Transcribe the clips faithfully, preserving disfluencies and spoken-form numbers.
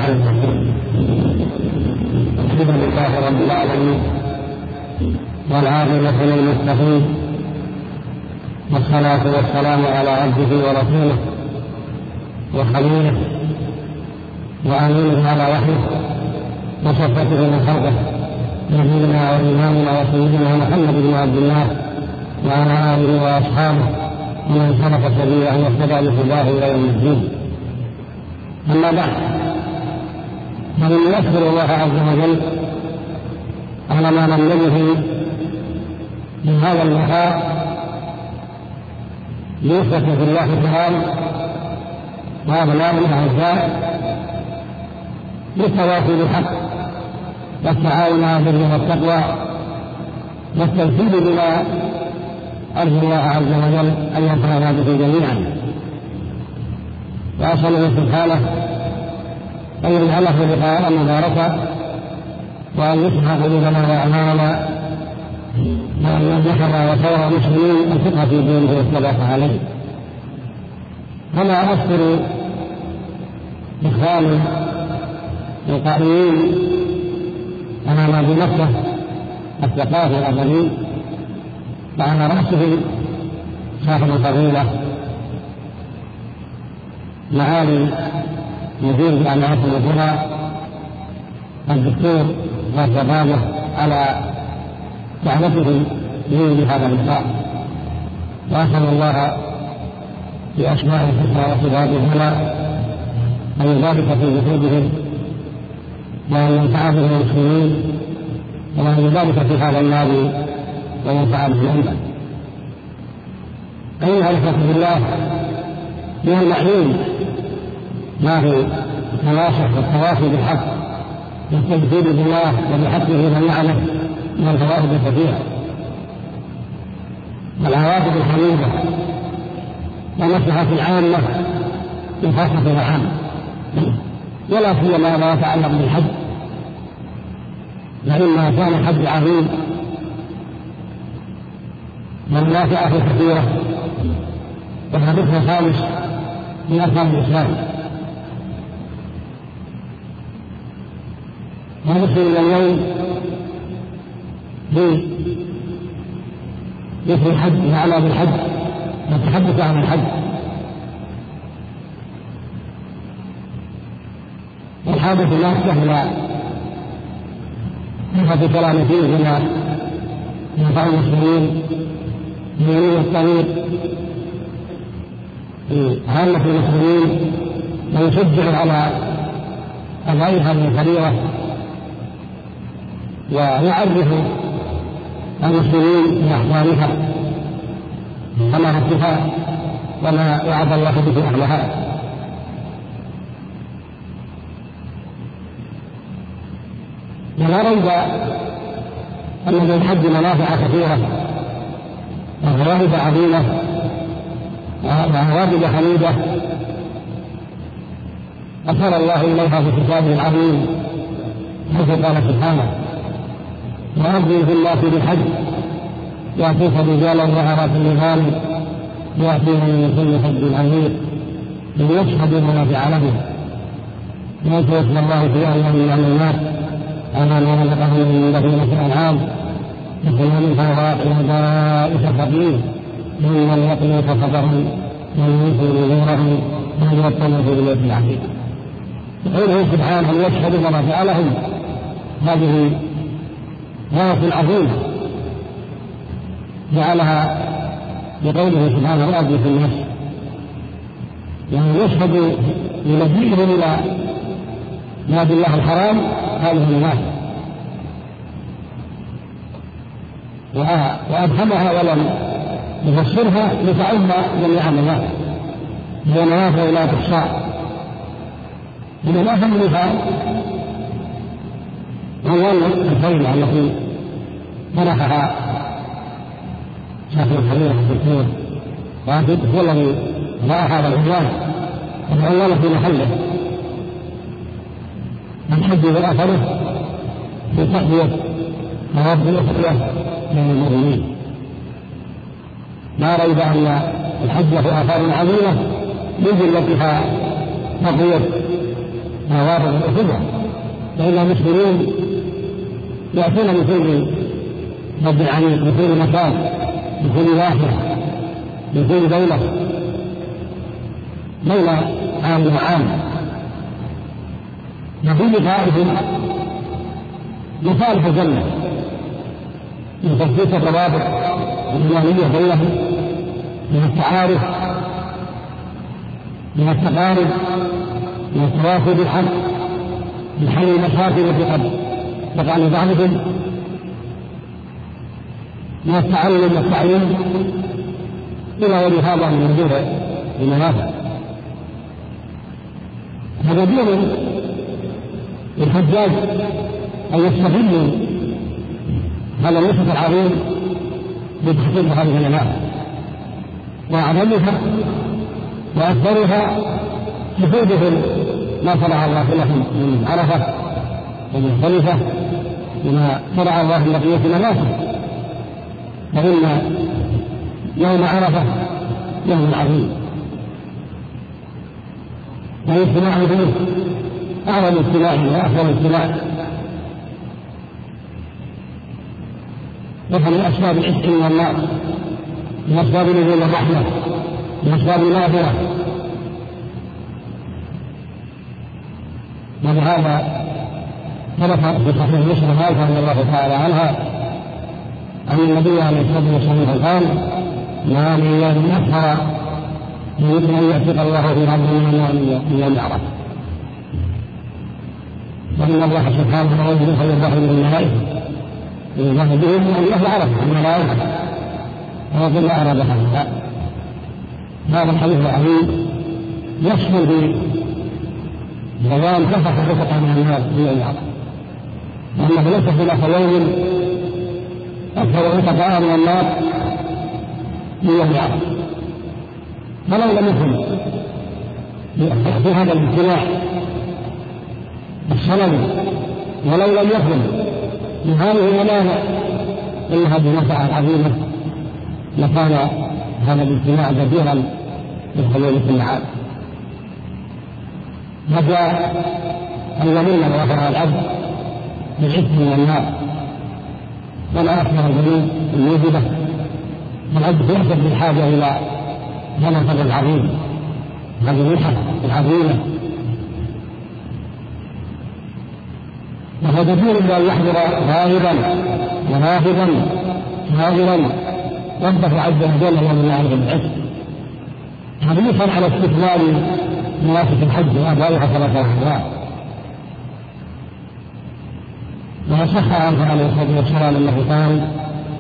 الرحمن الرحيم. الحمد لله رب العالمين والعاقبة للمتقين، والصلاة والسلام على عبده ورسوله وخليله وأمينه على وحيه وصفته من خلقه، نبينا وإمامنا وسيدنا محمد بن عبد الله وعلى آله وأصحابه ومن سلك سبيله واهتدى بهداه إلى يوم الدين. أما بعد، فمن يشكر الله عز وجل على ما من به من هذا اللقاء ليثبت في الله تعالى وأبنائه الأعزاء بالتواصي بالحق والتعاون على البر والتقوى والتوحيد بما أرجو الله عز وجل أن ينفعنا به جميعا، وأسأله سبحانه أن يجعله لقاء مباركا، وأن يصلح قلوبنا وأعمالنا، وأن يمنحنا وسائر المسلمين الفقه في دينه والثبات عليه. كما أذكر إخواني القائمين أمام بمكة الثقافي الأبدي وعلى رأسه صاحب الفضيلة معالي مدير جامعة القرى الدكتور والزبابة على دعوته لي بهذا اللقاء، وأسأل الله بأسماء الحسنى وصفاته العلى أن يبارك في جهودهم وأن ينفع به المسلمين، وأن يبارك في هذا المال وينفع به الأمة. أيها الإخوة في الله، من المعلوم ما في التواصي والتواصي بالحق والتوحيد بالله وبحقه جميعا من الفوائد الكثيرة والعواقب الحميدة والمصلحة العامة بخاصة العام، ولا سيما ما يتعلق بالحج، لأنه كان حج عظيم والمنافعة كثيرة وهدفه خالص من أركان الإسلام. ونصل إلى اليوم بذكر الحج الأعلى بالحج والتحدث عن الحج، والحادث لا سهل صفة كلام فيه بما ينفع المسلمين بيمين الطريق عامة المسلمين، ويشجع على أداء هذه الفريضة ويعرف المسلمين بأحوالها وما حدها وما وعد الله به أهلها. ولا ريب أن للحج منافع كثيرة وفوائد عظيمة وعواقب حميدة أشار الله إليها في كتابه العظيم، حيث قال سبحانه: وأذن في الناس بالحج يأتوك رجالا وعراة لغال يأتيهم من كل حج عميق ليشهدوا منافع لهم ويذكروا اسم الله في أيام معلومات على ما رزقهم من بهيمة الأنعام يأكلون منها ويدائس فقير ممن يقضي فقدهم ويوفي نذورهم ويطلب في البيت العتيق. قوله سبحانه ليشهدوا منافع لهم، هذه غاية عظيمة جعلها بقوله سبحانه وأذن في الناس، يعني يشهد لمجيئهم إلى نادي الله الحرام هذه المنافع، وأبهمها ولم يفسرها لتعم جميع المنافع، هي منافع لا تحصى. المنافع منها أولا الكلمة التي منحها شاكر الحبيب الدكتور وعبد هو الذي رأى هذا العنوان، والعنوان في محله الحج وأثره في تقوية مواد الأخرى من المؤمنين. لا ريب أن الحج في آثار عظيمة من جملتها تقوية نوابغ الأخوة، فإن المسلمين يأتون من كل رب عميق، من كل مكان، من كل واحد، من كل دولة، دولة عام وعام، وفي لقائهم مصالح الجنة من تثبيت الروابط الإيمانية بينهم، من التعارف، من التقارب، من التواصي بالحق، من حل المشاكل التي قد تقع لبعضهم، من التعلم والتعليم إلى غير هذا من وجوه المنافع. هذا دين الحجاج أن يستغلوا هذا الوسط العظيم لتحقيق هذه المنافع، وأعظمها وأكثرها شهودهم ما شرع الله لهم من عرفة ومختلفة بما شرع الله لبقية مناسك، فإن يوم عرفة يوم عظيم، والاجتماع فيه أعظم اجتماع وأفضل اجتماع، ومن أسباب العتق من النار، من أسباب نزول الرحمة، من أسباب المغفرة. ولهذا ثبت في صحيح مسلم هذا رضي الله تعالى عنها أن النبي عليه الصلاة والسلام قال: ما من يوم أكثر من أن يعتق الله في عبد من يوم عرفة، وإن الله سبحانه وتعالى فيضحي من الملائكة ويضحي بهم من أهل عرفة الملائكة، ويقول لا أراد هذا. هذا الحديث العظيم يشمل في بيان كثرة الرفقة من الناس في يوم عرفة، وأنه ليس خلاف يوم أكثر الرفقاء من الناس في يوم عرفة. فلو لم يكن في هذا الاجتماع السنوي، ولو لم يكن من هذه المنافع إلا هذه المنفعة العظيمة، لكان هذا الاجتماع جديرا بالحلول في المعاد. وجاء أن يمن وغفر العبد بالعتق من النار، ولا أكثر الذنوب الموجبة، والعبد يحسب بالحاجة إلى هذا الفضل العظيم، هذه المنحة العظيمة، وهو دليل بأن يحضر غائبا ونافذا حاضرا ربه عز وجل يوم يعرف العتق، حريصا على استكمال مناسك الحج وأدائها كما شرع. وصح عنه عليه الصلاة والسلام أنه قال: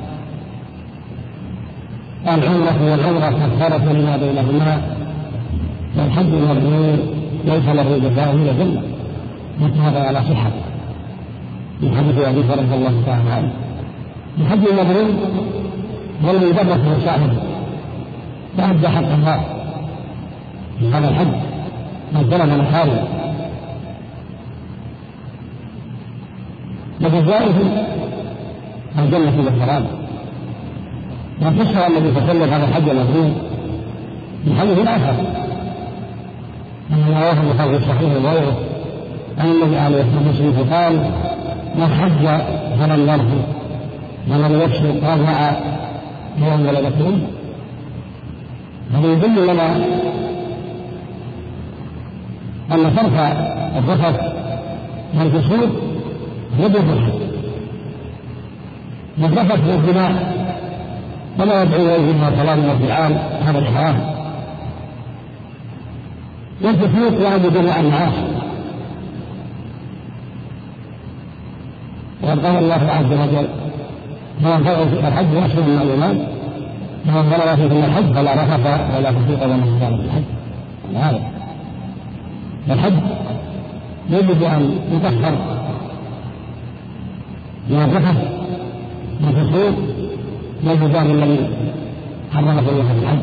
العمرة والعمرة كفارة لما بينهما، والحج المبرور ليس له جزاء إلا الجنة. متفق على صحته من حديث أبي هريرة رضي الله تعالى عنه. الحج المبرور هو الذي يدرك مساعده فأدى حق الله في هذا الحج ما ظلم محارم، وجزائه الجنة والسلام. وفسر الذي تكلم هذا الحج المبرور من حديث آخر أن رواه البخاري الصحيح وغيره عن النبي عليه الصلاة والسلام قال: من حج فلم يرفث ولم يفسق رجع يوم ولدته أمه. هذا يدل لنا أن ترك الرفث والفسوق ضد الحج، والرفث والزنا ولا يدعو إليه إلا كلام وفعال هذا الحرام، والفسوق يعني جميع المعاصي. وقد قال الله عز وجل: فمن فرض في الحج أشهر من الإيمان، فمن فرض فيه الحج فلا رفث ولا فسوق ولا فسوق في الحج. هذا الحج يجب أن يطهر من الرفث والفسوق والجدال الذي حرم فيه في الحج.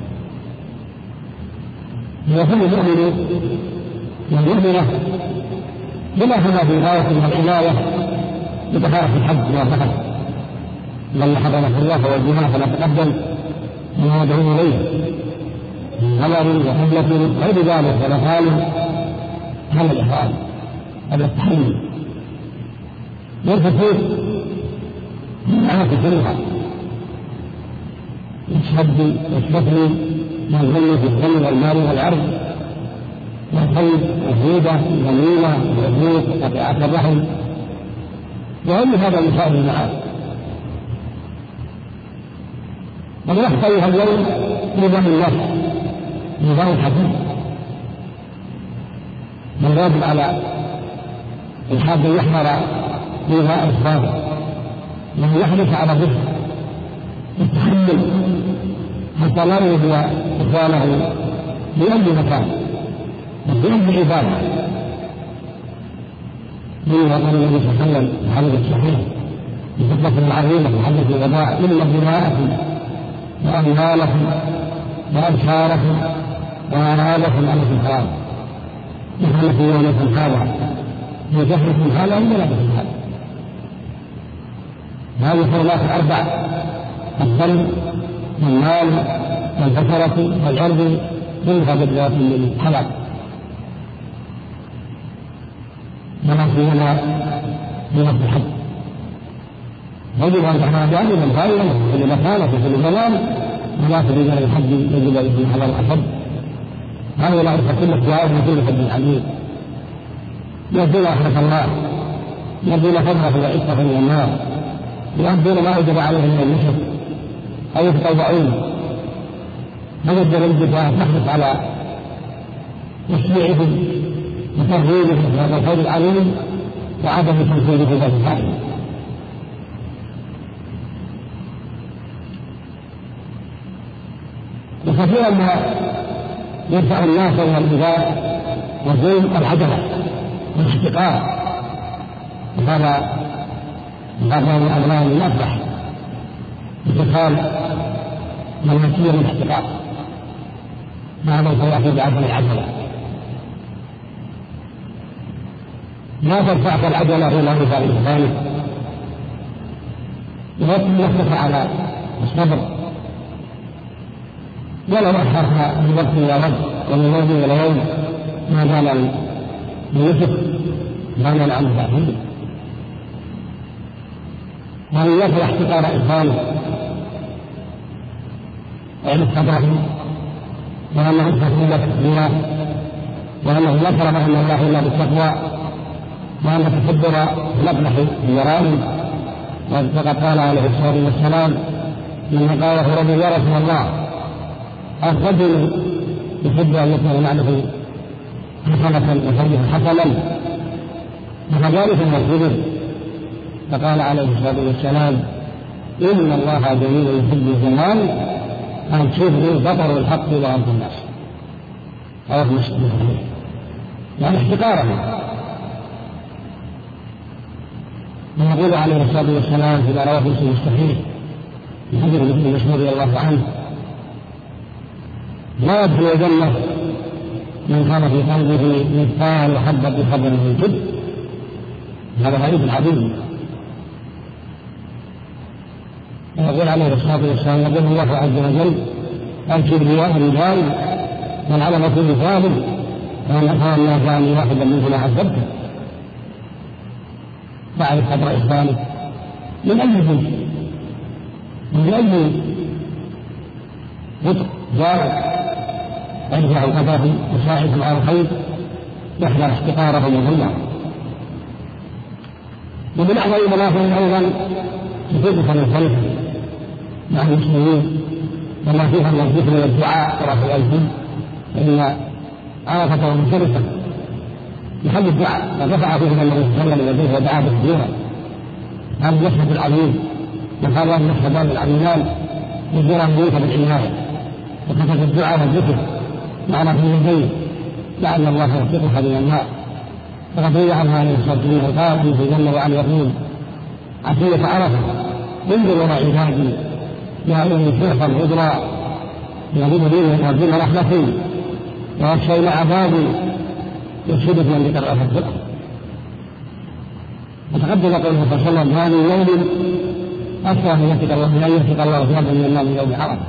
ويكون المؤمن والمؤمنة بلا هما في غاية من العناية بطهارة الحج والرفث، بل حرمه الله والجماعة فلا تقدم ما يدعو إليه من غمر وحملة غير ذلك ولا خالد هذا الإحرام، هذا التحلل. والفتوح معنى كثيرها يشهد يستثني ما ظل في الظل والمال والعرض والخير والهيبة والغنيمة والعبوق وقطيعة الرحم وغير هذا من خير المعاد. ومن أخطرها اليوم نظام النفس، نظام الحديث من واجب على الحاج يحمر بغاء الصابر ومن يحرص على ضده يتحمل حتى لا يهدى إخوانه بأي مكان وبأي عبادة. منها قال النبي صلى الله عليه وسلم في الحديث الصحيح بخطبة العظيمة في حديث الوداع: إن دماءكم وأموالكم وأبصاركم وأعراضكم عليكم حرام، نحن في يومكم هذا وجهلكم هذا وملككم هذا. هذه الحرمات الأربع: الدم والمال والبشرة والعرض كلها بالذات من حلال. ونصيحنا بنص الحج يجب أن تحمل جانبا غيرا في كل مكان وفي كل زمان، ولا تريد أن الحج يجب أن يكون حلال الحج. هذا لا يعرف كل اختيار من كل حج عليم. يرجون رحمة الله، يرجون فضله وعتقه من النار، يؤدون ما وجب عليهم من النشر أو يتطوعون. هذا الدليل تحرص على تشجيعهم وترغيبهم في هذا الخير العظيم وعدم تنفيذه في ذات الحال. وكثيرا ما يدفع الناس الى الإيذاء والظلم العجلة والاحتقار، وهذا هذا من أبناء الأفلح اتخاذ من يسير الاحتقار ما ليس يأخذ بعدم العجلة. ما ترفعك العجلة إلى رفع ذلك، ويكون نفسك على الصبر ولو أخرها من وقت إلى وقت ومن يوم إلى يوم ما زال يوسف غنى عنه بعده. ومن يكره احتقار إخوانه وعن صدرهم وأنه تسلية الدنيا وأنه يكره أن الله إلا بالتقوى وأن تكبر الأبلح بجرائم. وقد قال عليه الصلاة والسلام من قاله رجل: يا رسول الله، الرجل يحب أن يكون معه حسنة وحبه حسنا وكذلك المسجد. فقال عليه الصلاة والسلام: إن الله جميل يحب الجمال أن تشوفوا بطر الحق وأنتم الناس. أو مسلم يعني احتقارهم. ويقول عليه الصلاة والسلام فيما رواه مسلم الصحيح في حديث ابن مسعود رضي الله عنه: لا يدخل الجنة من كان في قلبه مثقال حبة خردل من كبر. هذا حديث عظيم. ويقول عليه الصلاة والسلام: يقول الله عز وجل: الكبرياء رجال والعلمة مثال، ومن كان الله جعلني واحدا منكم عذبته. تعرف قدر إخوانك من أي جنس من أي وطق جاء يرفع قدره وساعدهم على الخير يحذر احتقارهم وظلمهم. ومن أعظم منافع أيضا تفيدك الخليفة مع المسلمين وما فيها من الذكر والدعاء ورفع الأيدي، فإن عرفته منشرفة يحب الدعاء. فرفع فيه النبي صلى الله عليه وسلم يديه ودعا بالدعاء. هذا المشهد العظيم وقال أن المشهدان العظيمان يزور البيوت بالعناية وكتب الدعاء والذكر معنا في يديه لعل الله يوفقها من النار. فقد روي عنها عليه الصلاة والسلام قال في جل وعلا يقول: عشية عرفة انظروا إلى عبادي يا أيها الشيخ العذرى يغضب دينهم ودين رحمتي ويخشون عذابي يفسدك من ذكر أهل الفقه. وتقدم قوله صلى الله عليه وسلم: هذا يوم أكثر من يتق الله من أن يتق الله ثوابا من الله من يوم عرفة.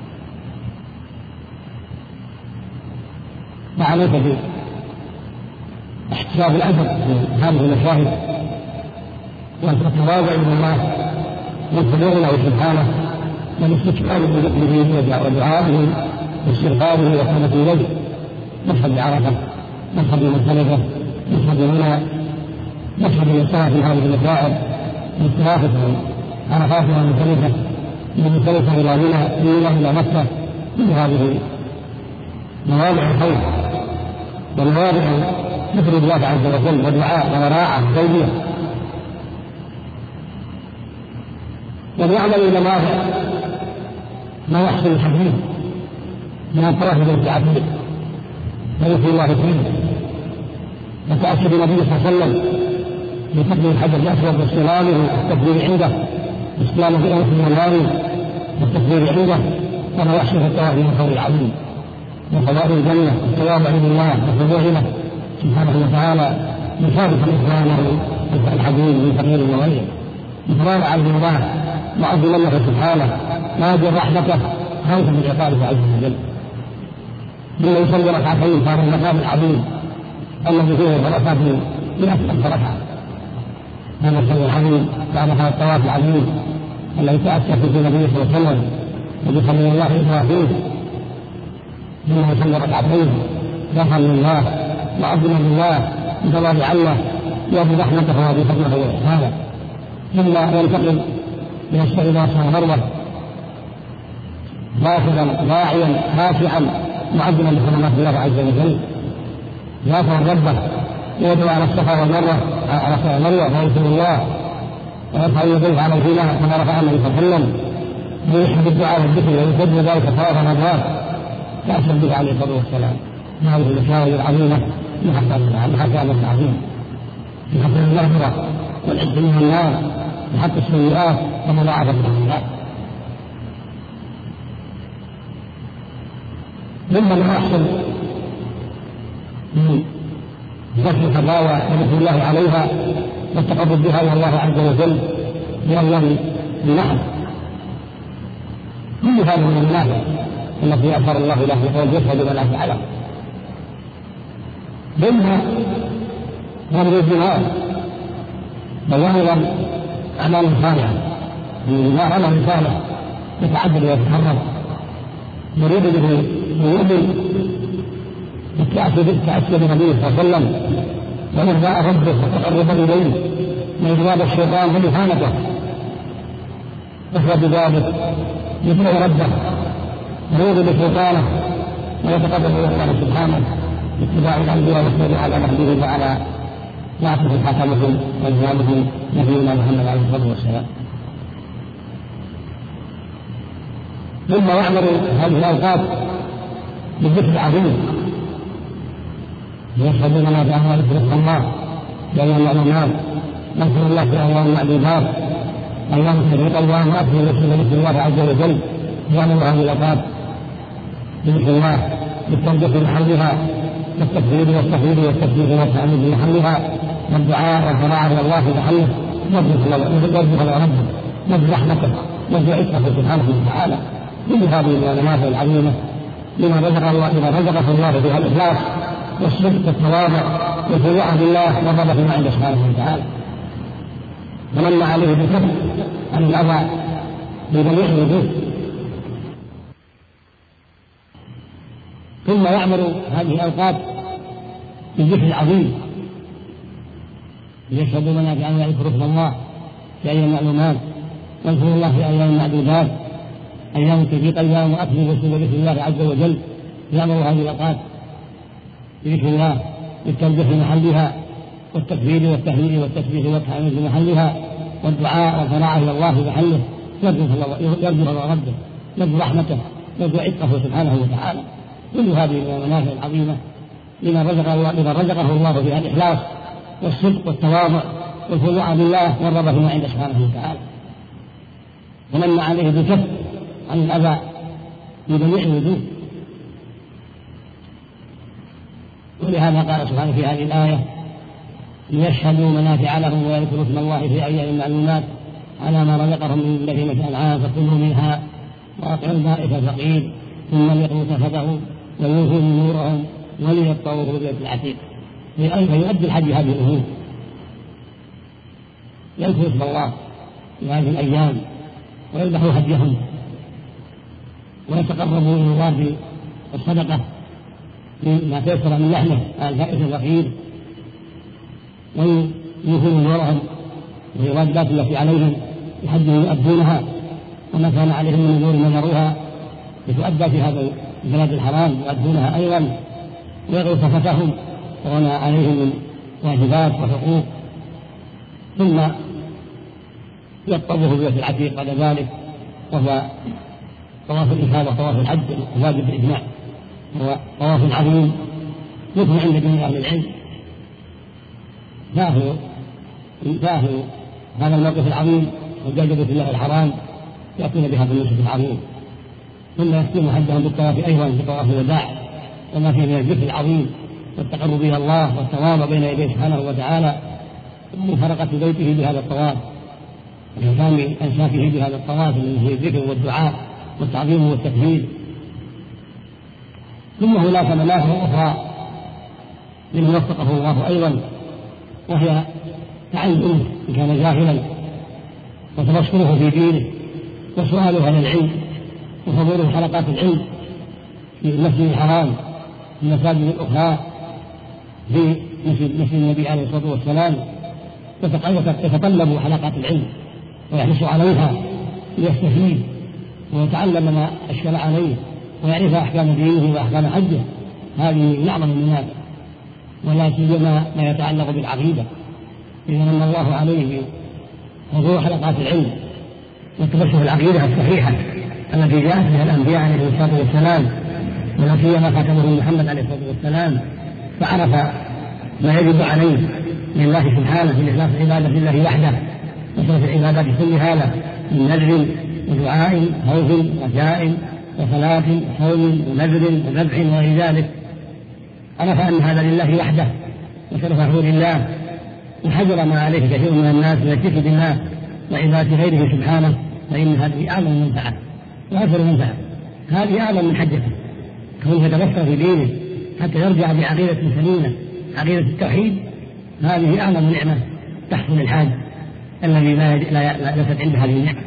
فعليك احتساب الأجر في هذه المشاهد والتواضع إلى الله والخضوع له سبحانه والاستكبار بذكره ودعائه واستغفاره والتوبة إليه. مشهد بعرفة، مشهد بمزدلفة، مشهد بمنى، مشهد بالصلاة في هذه المشاعر والصرافة من عرفات ومزدلفة، من مزدلفة إلى منى، من منى إلى مكة. كل هذه مواضع الخير ومواضع ذكر الله عز وجل ودعاء وراعة وتوبيخ. ويعمل إلى مواضع ما يحصل الحديث من الطرف والتعبير ويذكر الله فيه، وتأكد النبي صلى الله عليه وسلم بتقديم الحجر الأسود واستلامه والتكبير عنده، واستلامه في أنف المنام والتكبير عنده، كما يحصل في الطواف من الخير العظيم وفضائل الجنة والتواضع لله والخضوع له سبحانه وتعالى، مشاركا إخوانه الحبيب من فقير وغيره، إكرام عبد الله وعظم الله سبحانه نادي رحمته خوفا من عقابه عز وجل. بما يصلي ركعتين في هذا المقام العظيم الذي فيه بركات بأكثر بركة. هذا الشيء العظيم بعد هذا الطواف العظيم الذي تأسى في النبي صلى الله عليه وسلم وبخليل الله إبراهيم، بما يصلي ركعتين خوفا لله وعظما لله بتواضع الله ويرجو رحمته وبفضله وإحسانه، ثم ينتقل من الشيء إلى صلى مروة ظافرا راعيا خاشعا معظما لحرمات الله عز وجل، يغفر ربه ويدعو على الصفا والمروة على الصفا والمروة ويذكر الله ويرفع يديه على الغنى كما رفع النبي صلى الله عليه وسلم ويحب الدعاء والذكر ويسد ذلك ثلاث مرات كأسلم به عليه الصلاة والسلام. هذه المشاهد العظيمة محفظة العظيم في حفظ المغفرة والعز من النار وحتى السيئات ومضاعفة الخيرات. مما يحصل من ذكر الفضاوى وذكر الله عليها والتقرب بها الى الله عز وجل بأيام بنحو، كل هذا من المنافع التي أظهر الله له وقال يشهد ولا فعله. منها غمر الدماء وظاهرا أعمال صالحة، الدماء عمل صالح يتعبد ويتحرك يريد به يؤمن بالتأسي بالنبي صلى الله عليه وسلم وإرضاء ربه وتقربا إليه وإغضاب الشيطان وإهانته، يفرد بذلك يطيع ربه ويؤذي بشيطانه ويتقرب إلى الله سبحانه باتباع الأنبياء والسير على نهجهم وعلى معصية حكمهم وإلزامهم نبينا محمد عليه الصلاة والسلام. ثم يعمل هذه الأوقات بالذكر العظيم يشهدون ما بأموال رزق الله بأيام المعلومات، نذكر الله في أيام المعدودات، أيام التشريق أيام أكثر ذكر الله عز وجل. يعمل هذه الأوقات بذكر الله بالتنبيه بمحلها والتكبير والتهليل والتسبيح والتحميد بمحلها والدعاء والضراعة إلى الله بمحله، يرجو على ربه يرجو رحمته يرجو عزته سبحانه وتعالى. كل هذه النماذج العظيمة لما رزق الله إذا رزقه الله بها الإخلاص والصدق والتواضع والخضوع بالله والرغبة فيما عنده سبحانه وتعالى، ومن عليه بالكفر عن الأذى بجميع الوجوه. ثم يعمل هذه الأوقات بالذكر العظيم ليشهدوا منافع أن يذكروا اسم الله في أيام المعلومات ويذكروا الله في أيام المعدودات، أيام التشريق أيام أكل وسنة ذكر الله عز وجل. يعمل هذه الأوقات بذكر الله بالتنبيه بمحلها والتكبير والتهليل والتسبيح والتحميد بمحلها والدعاء والضراعة إلى الله بمحله، يرجو على ربه يرجو رحمته يرجو عتقه سبحانه وتعالى. كل هذه المنافع العظيمة لما رزق الله لما رزقه الله بها الإخلاص والصدق والتواضع والخضوع بالله والرغبة فيما عنده سبحانه وتعالى، ومن عليه بالكف عن الأذى بجميع الوجوه. ولهذا قال سبحانه في هذه الآية ليشهدوا منافع لهم ويذكروا اسم الله في أيام معلومات على ما رزقهم من بهيمة الأنعام فكلوا منها وأطعموا البائس الفقير ثم ليقضوا تفثهم ويوفوا نورهم وليطوفوا بالبيت العتيق. فيؤدي الحج هذه الأمور، يذكر اسم الله في هذه الأيام ويذبحوا هديهم ويتقربوا إلى الله بالصدقة فيما تيسر من لحمه على الفائز الفقير، ويوفون نورهم والواجبات التي عليهم بحج يؤدونها، وما كان عليهم من نور نذروها لتؤدى في هذا البلاد الحرام يؤدونها أيضا، ويغروا صفتهم وما عليهم من واجبات وحقوق، ثم يطوفوا ببيت العتيق بعد ذلك، وهو طواف الإفاضة وطواف الحج الواجب بالإجماع، هو طواف عظيم يكون عند جميع أهل العلم. فاهوا فاهوا هذا الموقف العظيم وجاء بيت الله الحرام يأتون بهذا النسك العظيم، ثم يختموا حجهم بالطواف أيضا بطواف الوداع، وما فيه من الذكر العظيم والتقرب إلى الله والتواضع بين يديه سبحانه وتعالى، ومفارقة بيته بهذا الطواف وإتمام أنساكه بهذا الطواف الذي فيه الذكر والدعاء والتعظيم والتكبير. ثم هناك منافع أخرى لمن وفقه الله أيضا، وهي تعلمه إن كان جاهلا، وتبصره في دينه، وسؤاله عن العلم، وحضوره حلقات العلم في المسجد الحرام في المساجد الأخرى في مسجد النبي عليه الصلاة والسلام، يتطلب حلقات العلم ويحرص عليها ليستفيد ويتعلم ما أشكل عليه ويعرف أحكام دينه وأحكام حجه. هذه من أعظم المنافع، ولا سيما ما يتعلق بالعقيدة، إذا من الله عليه حضور حلقات العلم وتبشر العقيدة الصحيحة التي جاءت بها الأنبياء عليه الصلاة والسلام، ولا سيما خاتمه محمد عليه الصلاة والسلام، فعرف ما يجب عليه لله سبحانه في إخلاص العبادة لله وحده وصرف العبادات كلها له من نذر ودعاء خوف رجاء وصلاة وصوم ونذر وذبح وغير ذلك، عرف أن هذا لله وحده وصرفه لله، وحجر ما عليه كثير من الناس ويكتفي بالله وعبادة غيره سبحانه، فإن هذه أعظم منفعة وأكثر منفعة، هذه أعظم من حجته، كونه يتبصر في دينه حتى يرجع بعقيدة سليمة عقيدة التوحيد. هذه أعظم نعمة تحصل الحاج الذي لا ليست عنده هذه النعمة.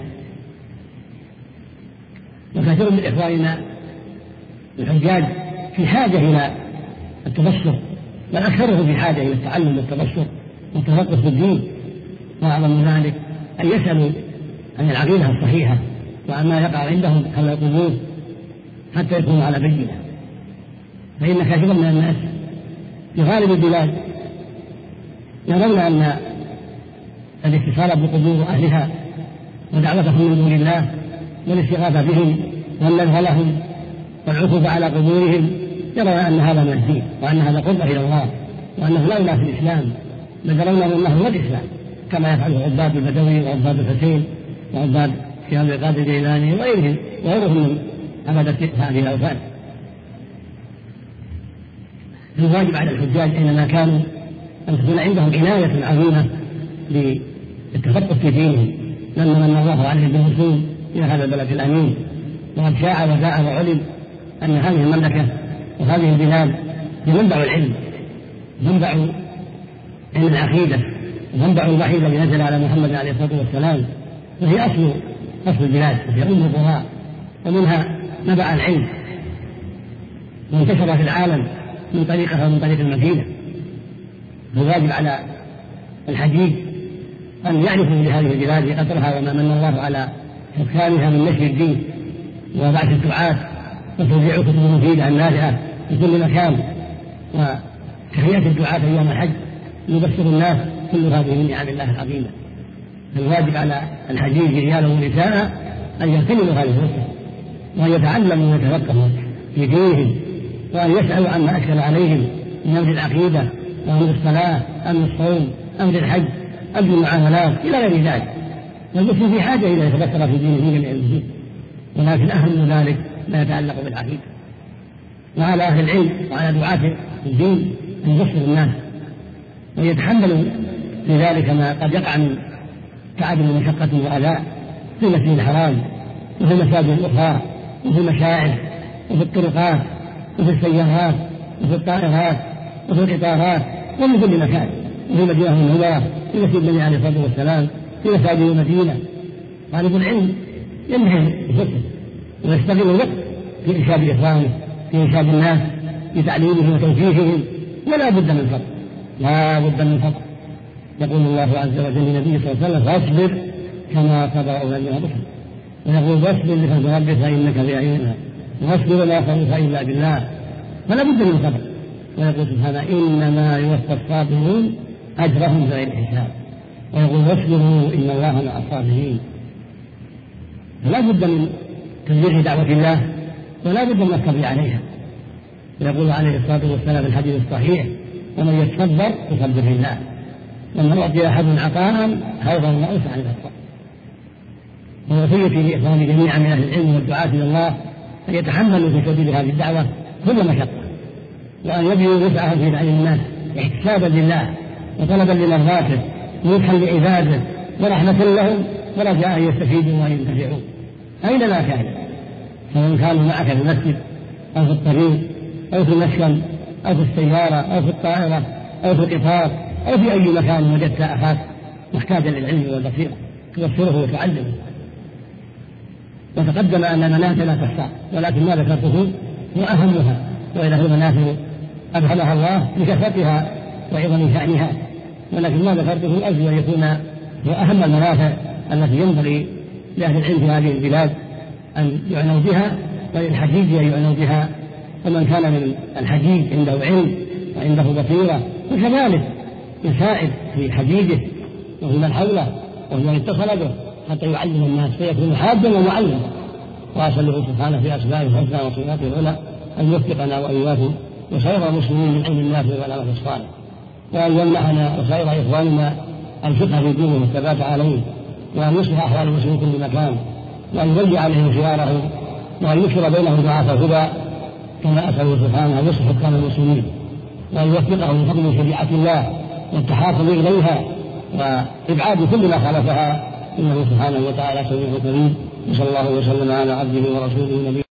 وكثير من إخواننا الحجاج في حاجة إلى التبصر، بل أكثرهم في حاجة إلى التعلم والتبصر والتفقه في الدين، وأعظم من ذلك أن يسألوا عن العقيدة الصحيحة وعن ما يقع عندهم حول القبور حتى يكونوا على بينة. فإن كثيرا من الناس في غالب البلاد يرون أن الاتصال بقبور أهلها ودعوتهم من دون الله والاستغاثة بهم والنذر لهم والعكوف على قبورهم، يرون أن هذا من الدين وأن هذا قرب إلى الله وأنه لولا في الإسلام، بل يرون أنه هو الإسلام، كما يفعله عباد البدوي وعباد الحسين وعباد في هذا القادر الجيلاني وغيرهم وغيرهم من عبادة هذه الأوثان. الواجب على الحجاج أينما كانوا أن تكون عندهم عناية عظيمة بالتفقه في دينهم، لما من الله عليه بالوصول إلى هذا البلد الأمين، وقد شاع وزاع وعلم أن هذه المملكة وهذه البلاد هي منبع العلم، منبع علم العقيدة، ومنبع الوحي الذي نزل على محمد عليه الصلاة والسلام، وهي أصل أصل البلاد وهي أم القرى، ومنها نبع العلم وانتشر في العالم من طريقها ومن طريق المدينة. الواجب على الحجيج أن يعرفوا لهذه البلاد قدرها وما من الله على حكامها من نشر الدين وبعث الدعاة وتوزيع كتب مفيدة النافعة في كل مكان، وتحية الدعاة أيام الحج يبشر الناس، كل هذه من نعم الله العظيمة. الواجب على الحجيج رجالا ونساء أن يغتنموا هذه الفرصة وأن يتعلموا ويتفقهوا في دينهم، وأن يسألوا عما أشكل عليهم من أمر العقيدة وأمر الصلاة أمر الصوم أمر الحج أمر المعاملات إلى غير ذلك. والمسلم في حاجة إلى يتبصر في دينه من جميع الوجوه، ولكن أهم من ذلك ما يتعلق بالعقيدة. وعلى أهل العلم وعلى دعاة الدين أن يبصروا الناس ويتحملوا في ذلك ما قد يقع من تعب ومشقة وأذى في المسجد الحرام وفي المساجد الأخرى وفي المشاعر وفي الطرقات وفي السيارات وفي الطائرات وفي الإطارات ومن كل مكان، وفي مدينة المنورة في مسجد النبي عليه الصلاة والسلام في مساجد المدينة. طالب العلم ينهي بفكره ويستغل الوقت في إرشاد إخوانه، في إرشاد الناس، في تعليمهم وتوجيههم، ولا بد من صبر، لا بد من صبر. يقول الله عز وجل للنبي صلى الله عليه وسلم: فاصبر كما صبر أولئك الرسل. ويقول: واصبر لحكم ربك فإنك بأعيننا، واصبر ولا خوف إلا بالله، فلا بد من صبر. ويقول سبحانه: إنما يوفى الصابرون أجرهم بغير حساب. ويقول: واصبروا إن الله مع الصابرين. فلا بد من تبليغ دعوة الله، ولا بد من الصبر عليها. ويقول عليه الصلاة والسلام في الحديث الصحيح: ومن يتصبر يصبر الله. ومن أعطي أحد عطاء هذا ما أوسع عن الصبر. ووصيتي لإخواني جميعا من أهل العلم والدعاة إلى الله أن يتحملوا في سبيل هذه الدعوة كل مشقة، وأن يبذلوا وسعهم في تعليم الناس احتسابا لله وطلبا لمرضاته ونصحا لعباده ورحمة لهم ورجاء أن يستفيدوا وأن ينتفعوا أينما كان، سواء كانوا معك في المسجد أو في الطريق أو في المسكن أو في السيارة أو في الطائرة أو في القطار أو في أي مكان وجدت أخاك محتاجا للعلم والبصيرة تبصره وتعلمه. وتقدم أن المنافع لا تحصى، ولكن ما ذكرته هو أهمها، وإنه منافع أدخلها الله لكثرتها وعظم شأنها، ولكن ما ذكرته أجل أن يكون هو أهم المنافع التي ينبغي لأهل العلم في هذه البلاد أن يعنوا بها، وللحجيج أن يعنوا بها. ومن كان من الحجيج عنده علم وعنده بصيرة وكذلك يساعد في حجيجه وفي من حوله وفي من اتصل به حتى يعلم الناس فيكون حاجا ومعلما. وأسأله سبحانه في أسمائه الحسنى وصفاته العلى أن يوفقنا وإياكم وسائر المسلمين من علم الناس والعمل الصالح، وأن يمنحنا وسائر إخواننا الفقه في دينه والثبات عليه، وأن يصلح أحوال المسلمين في كل مكان، وأن يولي عليهم خيارهم، وأن يكثر بينهم دعاة الهدى، كما أسأله سبحانه أن يصلح حكام المسلمين، وأن يوفقهم لفضل شريعة الله والتحاكم إليها وإبعاد كل ما خالفها، إنه سبحانه وتعالى سميع قريب. وصلى الله وسلم على عبده ورسوله نبينا